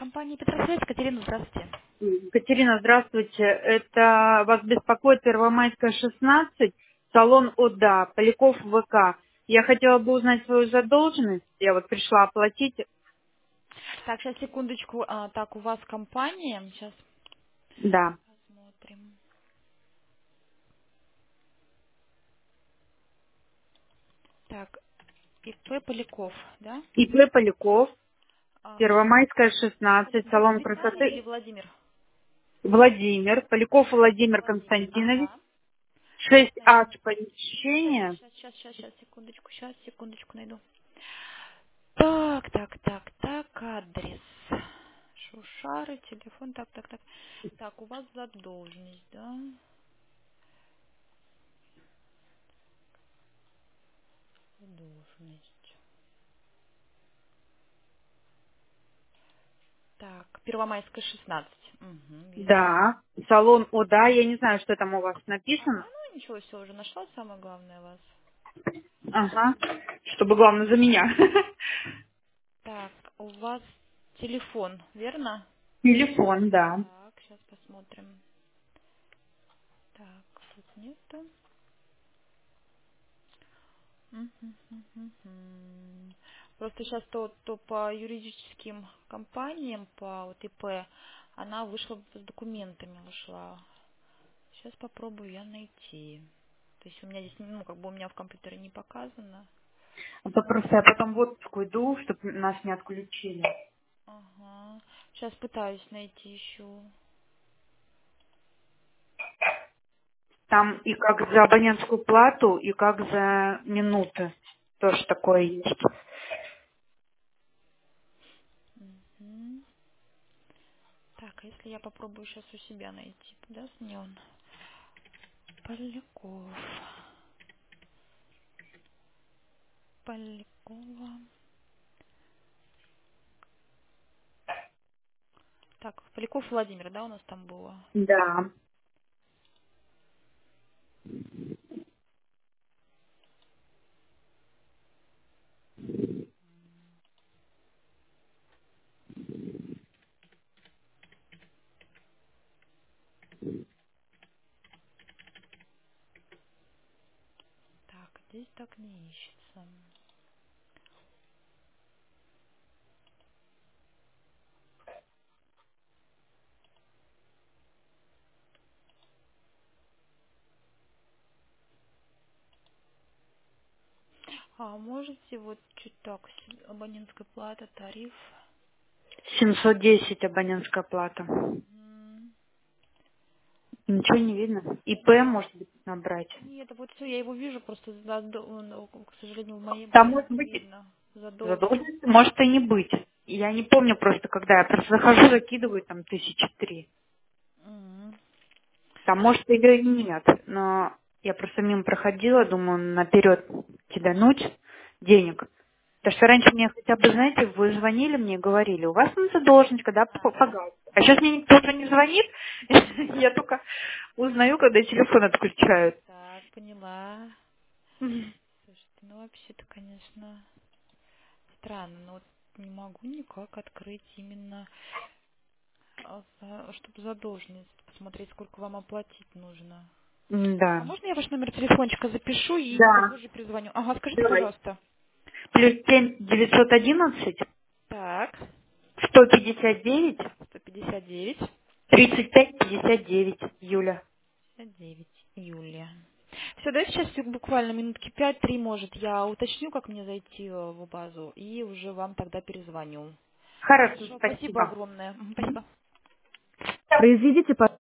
Компания Петросвет, Катерина, здравствуйте. Катерина, здравствуйте. Это вас беспокоит Первомайская, 16, салон ОДА, Поляков ВК. Я хотела бы узнать свою задолженность. Я вот пришла оплатить. Так, сейчас секундочку. Так, у вас компания. Сейчас Да. посмотрим. Так, ИП Поляков, да? ИП Поляков, А, Первомайская, 16, салон Виталий или красоты. Владимир? Владимир, Поляков Владимир Владимир, Константинович. ага. Сейчас найду. 6H помещение. Сейчас, секундочку, найду. Так, адрес. Шушары, телефон, так. Так, у вас задолженность, да? Задолженность. Так, Первомайская, 16. Угу, вижу. Да. Салон ОДА. Я не знаю, что там у вас Ага, написано. ну ничего, все уже нашла, самое главное вас. Ага. Чтобы главное за меня. Так, у вас телефон, верно? Телефон, да. Так, сейчас посмотрим. Так, тут нету. Мгм. Просто сейчас то по юридическим компаниям, по вот ИП, она вышла с документами, вышла. Сейчас попробую я найти. То есть у меня здесь, ну, как бы у меня в компьютере не показано. А то просто я потом в отпуск уйду, чтобы нас не отключили. Ага. Сейчас пытаюсь найти еще. Там и как за абонентскую плату, и как за минуты. Тоже такое есть. Мгм. Так, а если я попробую сейчас у себя найти, даст мне он? Поляков. Полякова. Так, Поляков Владимир, да, у нас там было? Да. Так, здесь так не ищется. А можете вот чуть так, абонентская плата, тариф? 710 абонентская плата. М, Ничего не видно. ИП, может быть, набрать. Нет, вот все, я его вижу, просто ну, к сожалению, в моей Там базе может не быть видно. Задолженность. задолженность, может и не быть. Я не помню просто, когда я просто захожу, закидываю там 1003. М. Там может ее и нет, но я просто мимо проходила, думаю, наперед кидануть денег. Потому что раньше мне хотя бы, знаете, вы звонили мне и говорили, у вас там задолженность, когда Ага. погасит. А сейчас мне никто уже не звонит, я только узнаю, когда телефон отключают. Так, поняла. Мгм. Слушайте, ну вообще-то, конечно, странно, но вот не могу никак открыть именно, чтобы задолженность, посмотреть, сколько вам оплатить нужно. А Да. можно я ваш номер телефончика запишу и Да. попозже перезвоню? Ага, скажите, Давай. пожалуйста. Плюс 7 911 Так, 159 159, 35 59 Юля. 59, Юлия. Все, да, сейчас буквально минутки 5-3, может, я уточню, как мне зайти в базу, и уже вам тогда перезвоню. Хорошо, Хорошо, спасибо спасибо. огромное. Спасибо. Произведите,